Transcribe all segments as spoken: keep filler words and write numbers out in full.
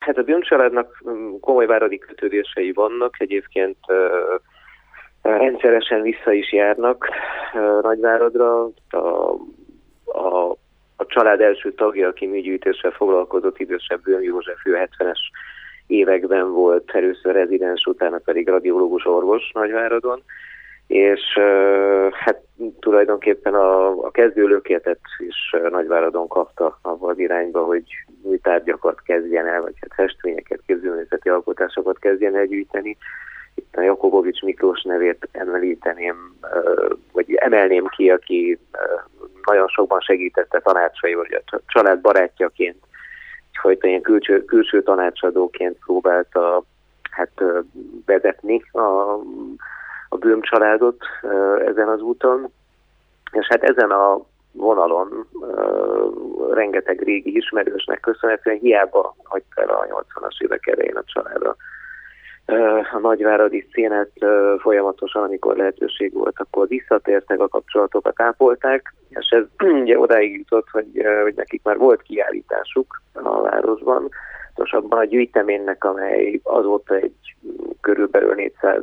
hát a Böhm családnak komoly váradi kötődései vannak, egyébként rendszeresen vissza is járnak Nagyváradra. A, a, a család első tagja, aki műgyűjtéssel foglalkozott, idősebb Böhm József, ő hetvenes években volt először rezidens, utána pedig radiológus orvos Nagyváradon, és hát tulajdonképpen a, a kezdőlökétet is Nagyváradon kapta abban az irányba, hogy új tárgyakat kezdjen el, vagy hát festményeket, képzőművészeti alkotásokat kezdjen el gyűjteni. Itt a Jakobovics Miklós nevét említeném, vagy emelném ki, aki nagyon sokban segítette tanácsai, vagy a család barátjaként, egyfajta ilyen külső, külső tanácsadóként próbálta hát vezetni a, a Böhm családot ezen az úton, és hát ezen a vonalon uh, rengeteg régi ismerősnek köszönhetően hiába hagyta el a nyolcvanas évek elején a családra uh, a nagyváradi szénet uh, folyamatosan, amikor lehetőség volt, akkor visszatértek, a kapcsolatokat ápolták, és ez ugye odáig jutott, hogy, uh, hogy nekik már volt kiállításuk a városban, most abban a gyűjteménynek, amely azóta egy körülbelül négyszáz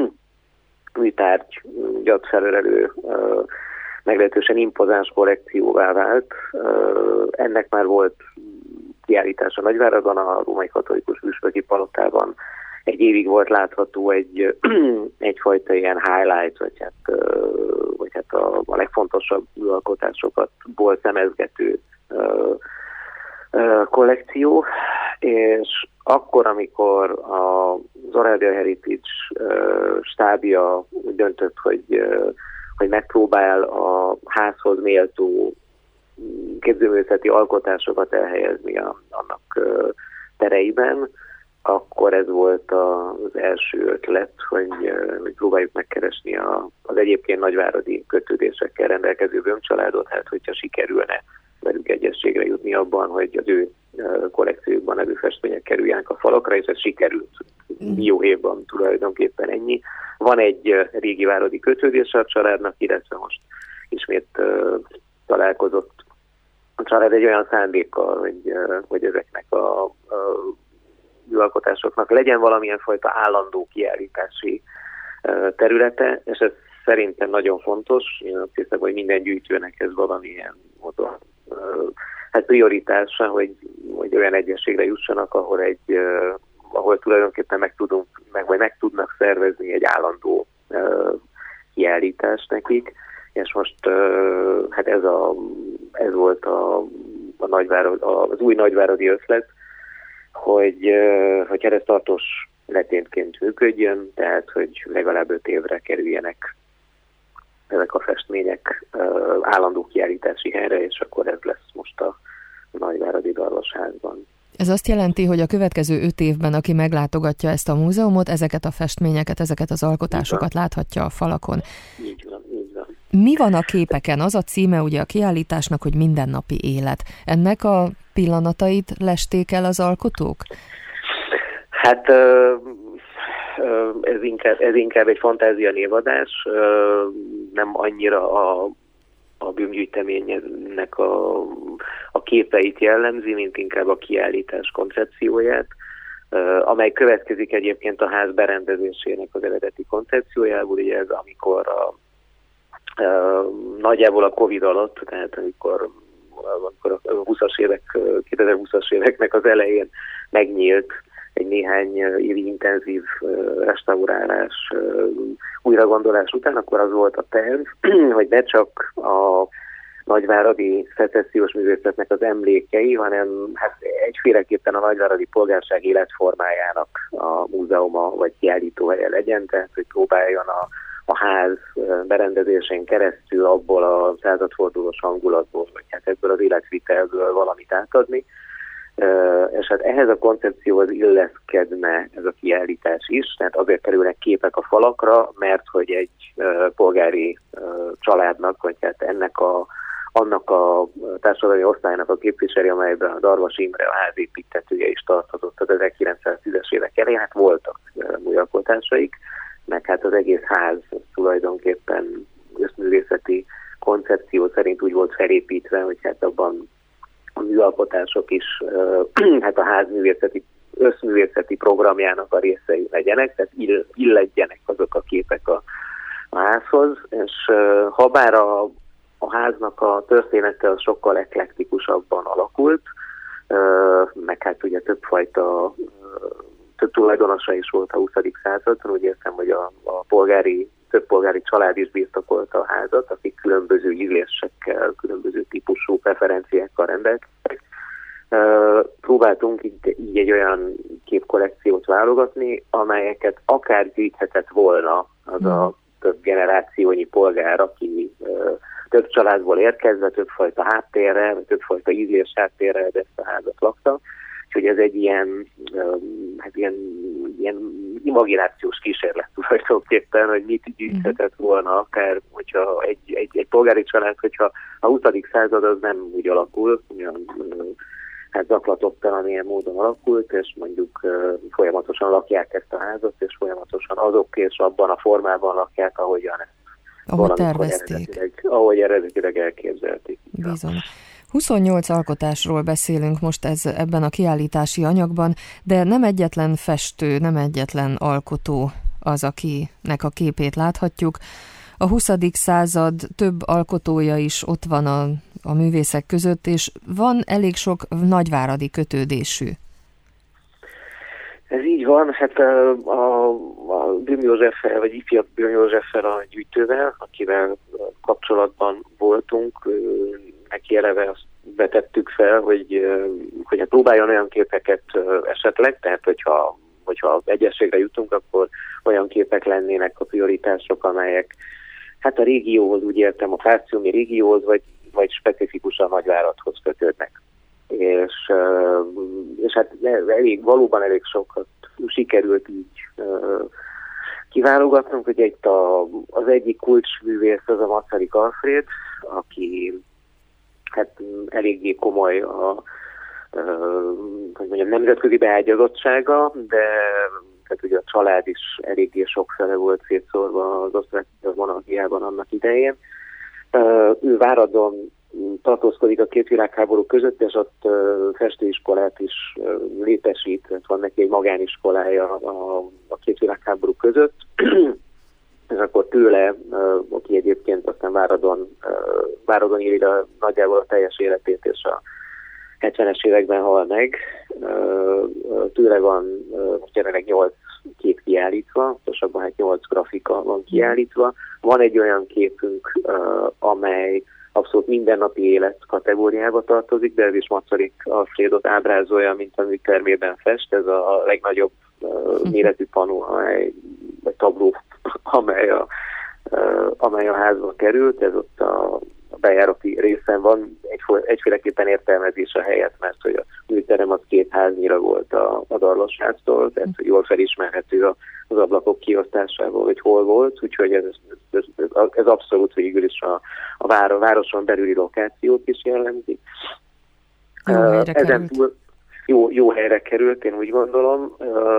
műtárgyat felölelő uh, meglehetősen impozáns kollekcióvá vált. Ennek már volt kiállítása Nagyváradon, a római katolikus püspöki palotában. Egy évig volt látható egy, egyfajta ilyen highlight, vagy hát, vagy hát a, a legfontosabb műalkotásokat ból szemezgető kollekció, és akkor, amikor az Arabia Heritage stábja úgy döntött, hogy hogy megpróbál a házhoz méltó képzőművészeti alkotásokat elhelyezni a, annak uh, tereiben, akkor ez volt a, az első ötlet, hogy, uh, hogy próbáljuk megkeresni a, az egyébként nagyváradi kötődésekkel rendelkező Böhm családot, hát hogyha sikerülne velük egyességre jutni abban, hogy az ő uh, kollekciójukban levő festmények kerüljenek a falakra, és ez sikerült. Jó évben tulajdonképpen ennyi. Van egy uh, régi váradi kötődése a családnak, illetve most ismét uh, találkozott a család egy olyan szándékkal, hogy, uh, hogy ezeknek a, a műalkotásoknak legyen valamilyen fajta állandó kiállítási uh, területe, és ez szerintem nagyon fontos. Én azt hiszem, hogy minden gyűjtőnek ez valamilyen módon uh, hát prioritása, hogy, hogy olyan egyességre jussanak, ahol egy uh, ahol tulajdonképpen meg tudunk, meg, vagy meg tudnak szervezni egy állandó uh, kiállítást nekik, és most uh, hát ez, a, ez volt a, a nagyvárad, az új nagyváradi ötlet, hogy, uh, hogy ez tartós letétként működjön, tehát hogy legalább öt évre kerüljenek ezek a festmények uh, állandó kiállítási helyre, és akkor ez lesz most a nagyváradi Darvasházban. Ez azt jelenti, hogy a következő öt évben, aki meglátogatja ezt a múzeumot, ezeket a festményeket, ezeket az alkotásokat láthatja a falakon. Így van, így van. Mi van a képeken? Az a címe ugye a kiállításnak, hogy mindennapi élet. Ennek a pillanatait lesték el az alkotók? Hát ez inkább, ez inkább egy fantázia névadás, nem annyira a a Böhm gyűjteménynek a, a képeit jellemzi, mint inkább a kiállítás koncepcióját, uh, amely következik egyébként a ház berendezésének az eredeti koncepciójából, ugye ez amikor a, uh, nagyjából a Covid alatt, tehát amikor, amikor a húszas évek, kétezer-húszas éveknek az elején megnyílt egy néhány évi intenzív restaurálás, újragondolás után, akkor az volt a terv, hogy ne csak a nagyváradi szecessziós művészetnek az emlékei, hanem hát egyféleképpen a nagyváradi polgárság életformájának a múzeuma vagy kiállítóhelye legyen, tehát hogy próbáljon a, a ház berendezésén keresztül abból a századfordulós hangulatból, vagy hát ebből az életvitelből valamit átadni. Uh, és hát ehhez a koncepcióhoz illeszkedne ez a kiállítás is, tehát azért kerülnek képek a falakra, mert hogy egy uh, polgári uh, családnak, vagy hát ennek a, annak a társadalmi osztálynak a képviseli, amelyben a Darvas Imre, a házépítetője is tartozott az ezerkilencszáztízes évek elején, hát voltak uh, műalkotásaik, meg hát az egész ház tulajdonképpen összművészeti koncepció szerint úgy volt felépítve, hogy hát abban a műalkotások is, hát a házművészeti összművészeti programjának a részei legyenek, tehát ill, illedjenek azok a képek a, a házhoz, és uh, habár a, a háznak a története az sokkal eklektikusabban alakult, uh, meg hát ugye többfajta, uh, több tulajdonosa is volt a huszadik században, úgy értem, hogy a, a polgári, több polgári család is birtokolta a házat, akik különböző ízlésekkel, különböző típusú preferenciákkal rendelkeztek. Uh, próbáltunk így, így egy olyan képkollekciót válogatni, amelyeket akár gyűjthetett volna az a több generációnyi polgár, aki uh, több családból érkezve, többfajta háttérrel, vagy többfajta ízlés háttérrel ezt a házat lakta. Úgyhogy ez egy ilyen, um, hát ilyen, ilyen imaginációs kísérlet tulajdonképpen, hogy mit gyűjthetett volna, akár hogyha egy, egy, egy polgári család, hogyha a huszadik század az nem úgy alakul, olyan hát zaklatottan ilyen módon alakult, és mondjuk uh, folyamatosan lakják ezt a házat, és folyamatosan azok és abban a formában lakják, ahogyan ahogy tervezték. Eredetileg, ahogy eredetileg elképzelték. Bizony. huszonnyolc alkotásról beszélünk most ez, ebben a kiállítási anyagban, de nem egyetlen festő, nem egyetlen alkotó az, akinek a képét láthatjuk. A huszadik század több alkotója is ott van a, a művészek között, és van elég sok nagyváradi kötődésű. Ez így van, hát a, a, a Böhm Józseffel, vagy ifjabb Böhm Józseffel a gyűjtővel, akivel kapcsolatban voltunk, neki eleve azt betettük fel, hogy, hogy hát próbáljon olyan képeket esetleg, tehát hogyha, hogyha egyességre jutunk, akkor olyan képek lennének a prioritások, amelyek hát a régióhoz, úgy értem, a fáciumi régióhoz, vagy, vagy specifikusan nagyváradhoz kötődnek. És, és hát elég, valóban elég sokat sikerült így kiválogatnunk, hogy itt a, az egyik kulcsművész az a Masaryk Alfréd, aki hát eléggé komoly a, hogy mondjam, nemzetközi beágyazottsága, de tehát ugye a család is eléggé sokfele volt szétszórva az osztrák monarchiában annak idején. Ő Váradon tartózkodik a két világháború között, és ott festőiskolát is létesít, van neki egy magániskolája a, a két világháború között, és akkor tőle, aki egyébként aztán Váradon, Váradon írja nagyjából a teljes életét, és a hetvenes években hal meg, tőle van most jelenleg nyolc kép kiállítva, pontosabban hát nyolc grafika van kiállítva. Van egy olyan képünk, amely abszolút mindennapi élet kategóriába tartozik, de ez is Masaryk Alfrédot ábrázolja, mint amit termében fest. Ez a legnagyobb méretű panó, amely, vagy tabló, amely a, amely a házba került. Ez ott a a bejárati részen van, egy, egyféleképpen értelmezés a helyet, mert hogy a műterem az két háznyira volt a, a Darlosháztól, tehát jól felismerhető az ablakok kiosztásával, hogy hol volt, úgyhogy ez, ez, ez, ez abszolút végül is a, a, vár, a városon belüli lokációt is jellemzi. Jó helyre Ezen túl jó, jó helyre került, én úgy gondolom,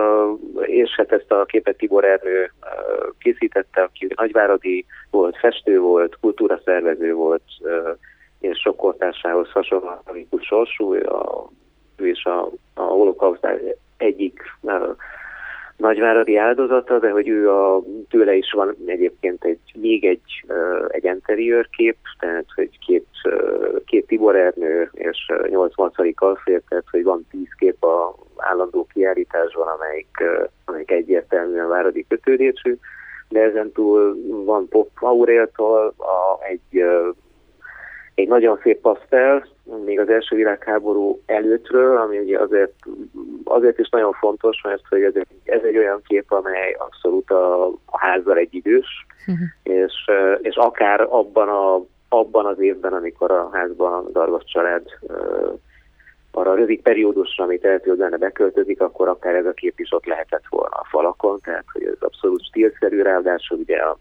és hát ezt a képet Tibor Ernő készítette, aki nagyváradi volt, festő volt, kultúraszervező volt, és sok kortársához hasonlóan sorsú, ő is a, a holokauszt egyik nagyváradi áldozata, de hogy ő a, tőle is van egyébként egy, még egy, egy interiőr kép, tehát hogy két, két Tibor Ernő és nyolc Masaryk Alfréd, tehát hogy van tíz kép a állandó kiállításban, amelyik, amelyik egyértelműen váradi kötődésű, de ezen túl van Pop Auréltól a, egy, egy nagyon szép pasztel, még az első világháború előttről, ami ugye azért, azért is nagyon fontos, mert hogy ez egy, ez egy olyan kép, amely abszolút a, a házzal egyidős, uh-huh. és, és akár abban, a, abban az évben, amikor a házban a Darvas család uh, arra a rövid periódusra, amit eltölt benne beköltözik, akkor akár ez a kép is ott lehetett volna a falakon, tehát hogy ez abszolút stílszerű, ráadásul ugye a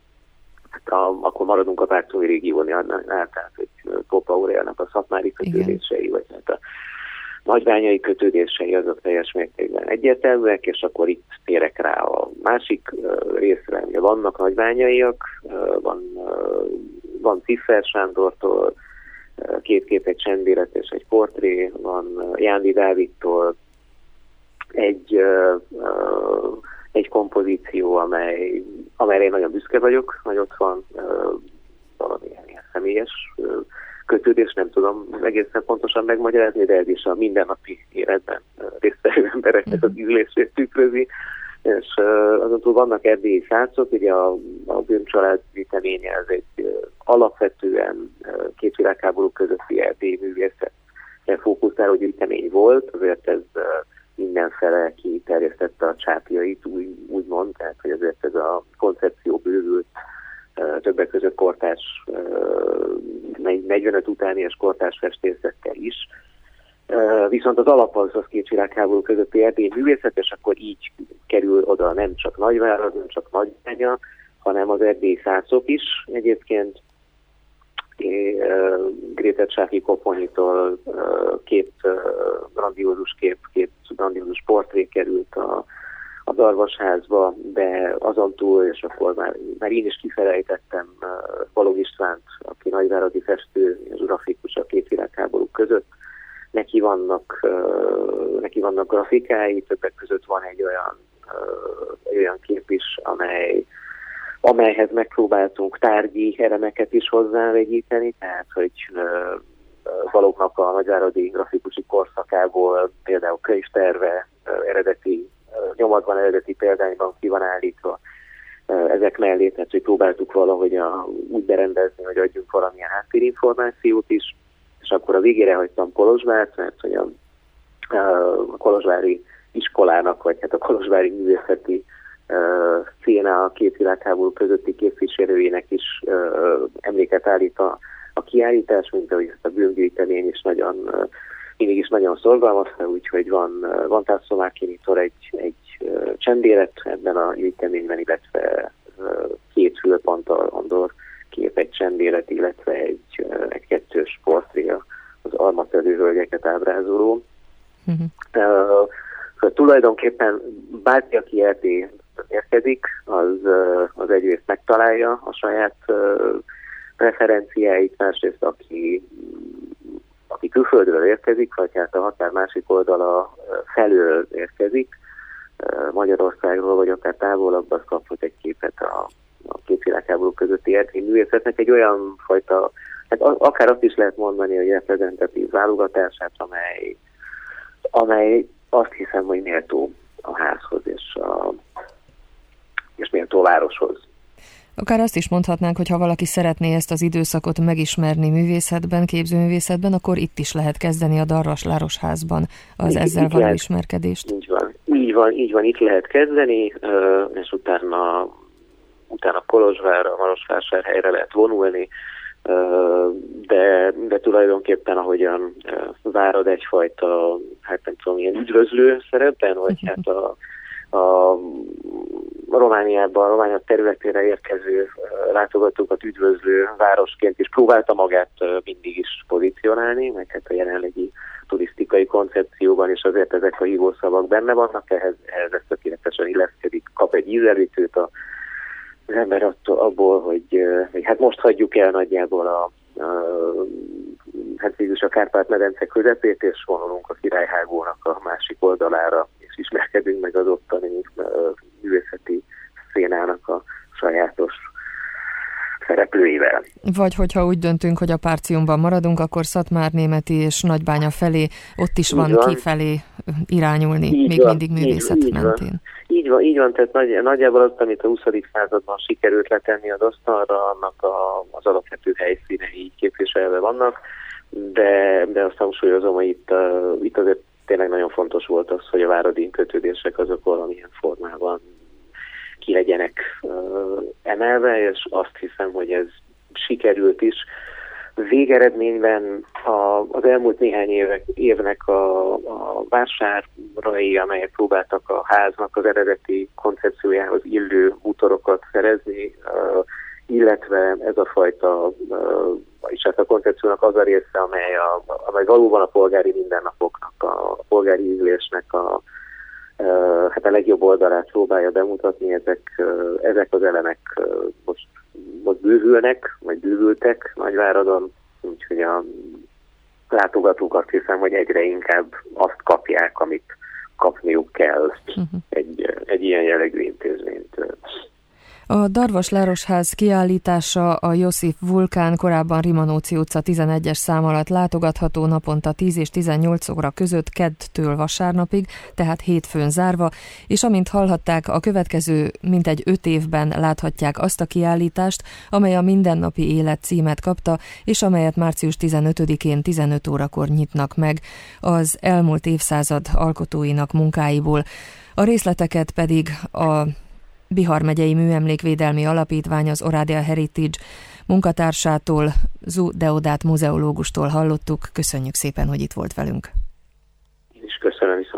Hát a, akkor maradunk a Pártumi régiónál, tehát hogy Pop Aurélnak a szatmári kötődései, igen. Vagy hát a nagybányai kötődései azok teljes mértékben egyértelműek, és akkor itt térek rá a másik uh, részre, ugye vannak nagybányaiak, uh, van, uh, van Ciffer Sándortól, uh, két kép, egy csendélet és egy portré, van uh, Jándi Dávidtól egy kompozíció, amely, amelyre én nagyon büszke vagyok, hogy ott van valamilyen ilyen személyes kötődés, nem tudom egészen pontosan megmagyarázni, de ez is a mindennapi életben résztvevő embereknek az ízlését tükrözi. És azon túl vannak erdélyi srácok, ugye a, a bűncsalád gyűjteménye, ez egy alapvetően két világháború közötti erdélyi művészet fókuszáló gyűjtemény volt, azért ez mindenfele kiterjesztette a csápjait, úgy, úgymond, tehát hogy azért ez a koncepció bővült többek között kortárs, negyvenöt utáni és kortárs festészettel is. Viszont az alap az az két világháború közötti erdélyi művészet, és akkor így kerül oda nem csak Nagyvárad, nem csak Nagybánya, hanem az erdélyi szászok is egyébként. Gréter Csáki Koponyitól két grandiózus kép, két grandiózus portré került a, a Darvasházba, de azon túl, és akkor már, már én is kifelejtettem Balogh Istvánt, aki nagyváradi festő, és grafikus a két világháború között. Neki vannak, neki vannak grafikái, többek között van egy olyan, egy olyan kép is, amely amelyhez megpróbáltunk tárgyi elemeket is hozzávegyíteni, tehát hogy Baloghnak a nagyváradi grafikusi korszakából például könyvterve eredeti, nyomatban eredeti példányban ki van állítva ezek mellé, tehát hogy próbáltuk valahogy a, úgy berendezni, hogy adjunk valamilyen háttérinformációt is, és akkor a végére hagytam Kolozsvárt, mert hogy a, a kolozsvári iskolának, vagy hát a kolozsvári művészeti széna a két világháború közötti képviselőjének is uh, emléket állít a, a kiállítás, mint ahogy ezt a bűngyűjtemény is nagyon, uh, mindig is nagyon szorgalmazta, úgyhogy van, uh, van Tászlomákinitól egy, egy uh, csendélet ebben a gyűjteményben, illetve uh, két fülponttal Andor kép, egy csendélet, illetve egy, uh, egy kettős portré az almatörő hölgyeket ábrázoló. Uh-huh. Uh, szóval tulajdonképpen bárki, aki Erdély érkezik, az, az egyrészt megtalálja a saját preferenciáit, másrészt aki, aki külföldről érkezik, vagy hát a határ másik oldala felől érkezik, Magyarországról, vagy akár távolabb, az kaphat egy képet a, a két világháború közötti erdélyi művészetnek, egy olyan fajta, hát akár azt is lehet mondani, hogy reprezentatív válogatását, amely, amely azt hiszem, hogy méltó a házhoz és a és méltó városhoz. Akár azt is mondhatnánk, hogy ha valaki szeretné ezt az időszakot megismerni művészetben, képzőművészetben, akkor itt is lehet kezdeni a Darvas-Lárosházban az így, ezzel így való lehet, ismerkedést. Így van, így van, így van, itt lehet kezdeni, és utána, utána Kolozsvárra, Marosvásárhelyre lehet vonulni, de, de tulajdonképpen ahogyan Várad egyfajta, hát nem tudom, ilyen üdvözlő szerepben, vagy hát a a Romániában, a Románia területére érkező látogatókat üdvözlő városként is próbálta magát mindig is pozícionálni, meg hát a jelenlegi turisztikai koncepcióban is azért ezek a hívószavak benne vannak, ehhez, ehhez ez tökéletesen illeszkedik, kap egy ízelítőt az ember attól, abból, hogy, hogy hát most hagyjuk el nagyjából a, a hát végülis a Kárpát-medence közepét, és vonulunk a Királyhágónak a másik oldalára, és ismerkedünk meg az ottani uh, művészeti szénának a sajátos szereplőivel. Vagy hogyha úgy döntünk, hogy a Párciumban maradunk, akkor Szatmárnémeti és Nagybánya felé, ott is van, van kifelé irányulni, így még van, mindig művészet így, mentén. Így van, így van, így van, tehát nagy, nagyjából azt, amit a huszadik században sikerült letenni az asztalra, annak a, az alapvető helyszínei így képviselve vannak, de, de azt hangsúlyozom, hogy itt, uh, itt azért tényleg nagyon fontos volt az, hogy a váradi kötődések azok valamilyen formában ki legyenek uh, emelve, és azt hiszem, hogy ez sikerült is. Végeredményben a, az elmúlt néhány évek, évnek a, a vásárai, amelyek próbáltak a háznak az eredeti koncepciójához illő útorokat szerezni, uh, illetve ez a fajta, uh, és hát a koncepciónak az a része, amely, a, amely valóban a polgári mindennapoknak, a, a polgári ízlésnek a, uh, hát a legjobb oldalát próbálja bemutatni, ezek, uh, ezek az elemek uh, most, most bővülnek, vagy bővültek Nagyváradon, úgyhogy a látogatók azt hiszem, hogy egyre inkább azt kapják, amit, kapniuk kell uh-huh. egy, egy ilyen jellegű intézményt. A Darvas Lárosház kiállítása a Josif Vulkán, korábban Rimanóci utca tizenegyes szám alatt látogatható, naponta tíz és tizennyolc óra között keddtől vasárnapig, tehát hétfőn zárva, és amint hallhatták, a következő mintegy öt évben láthatják azt a kiállítást, amely a Mindennapi Élet címet kapta, és amelyet március tizenötödikén tizenöt órakor nyitnak meg az elmúlt évszázad alkotóinak munkáiból. A részleteket pedig a Bihar megyei Műemlékvédelmi Alapítvány, az Oradea Heritage munkatársától, Zsu Deodát muzeológustól hallottuk. Köszönjük szépen, hogy itt volt velünk. Én is köszönöm.